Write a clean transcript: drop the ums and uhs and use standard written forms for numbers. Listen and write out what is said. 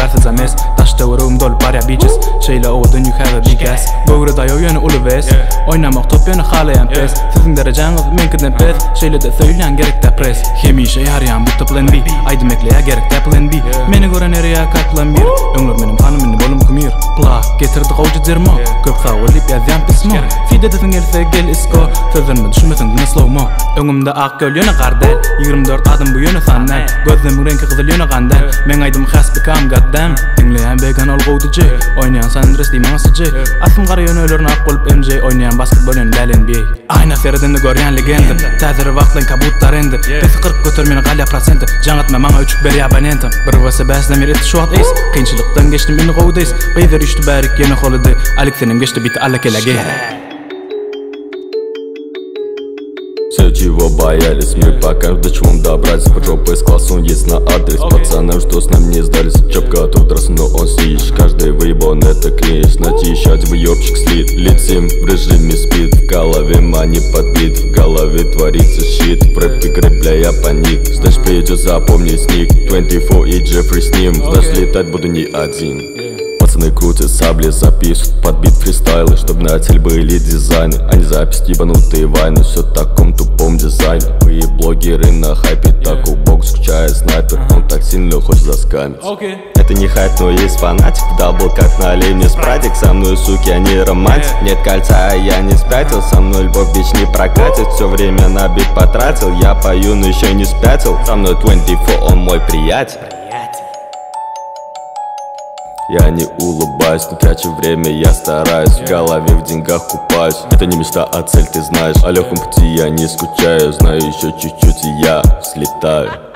kartı zames Taşta vurum dolu parya bitches Şeyle oğudun you have a big ass Böğrü dayo yönü ulu ves Oynamak top yönü halayan pes Sizin derecanız menkiden pes Şeyle de söyleyen gerek de pres Hemişe yarayan bu plan B Aydım ekleye gerek de plan B Meni gören eriye kaplan bir Öngler benim hanımını bolum kumir Plak getirdik oğucu zermo Köp sağolip yazyan pismo Fide desin gelse gel isko Sözlerimi düşünmesin dine slow mo Öngümde ak göl yönü kardel 24 adım bu yönü sandal Gözlerimin renki kızıl yönü kandel Men aydım has become goddamn Dinleyen began ol go'ducu Oynayan Sandres deyman sıcı Asım kara yönü ölürün ak olup MJ Oynayan basketbol yönü del NBA Ayna seridinde göryen legendim Taziri vaxtlan kabutlar endi Pesi 40 götür meni qalya prosenti Jangatma mama üçük beri abonentim Bir vası bəslemir eti şu at is Kıyınçılıktan geçtim beni qo'udayız Beyzer üçtü bärik yeni qolidi Aleksenim geçti biti alla kelege Все, чего боялись, мы покажем, до чего он добрались. По жопе с классом есть на адрес. Пацанам, что с нами не сдались. Чоп готов драться, но он сидишь. Каждый выебан это клинч. Найти еще один выебчик слит. Летим в режиме спид. В голове мани подбит. В голове творится щит. В рэп игры, бля, я паник. Знаешь, придет запомнить ник. 24 и Джеффри с ним. Знаешь, летать буду не один. Пацаны крутят сабли, записывают под бит фристайлы. Чтоб на цель были дизайны, а не запись ебанутые вайны. Все в таком тупом дизайне. Вы блогеры на хайпе, так у бог скучает снайпер. Он так сильно хочет заскамить. Это не хайп, но есть фанатик. Дабл как налей мне спратик. Со мной суки, а не романтик. Нет кольца, а я не спятил. Со мной любовь бич не прокатит. Все время на бит потратил. Я пою, но еще не спятил. Со мной 24, он мой приятель. Я не улыбаюсь, не трачу время, я стараюсь. В голове в деньгах купаюсь. Это не мечта, а цель, ты знаешь. О легком пути я не скучаю. Знаю еще чуть-чуть и я взлетаю.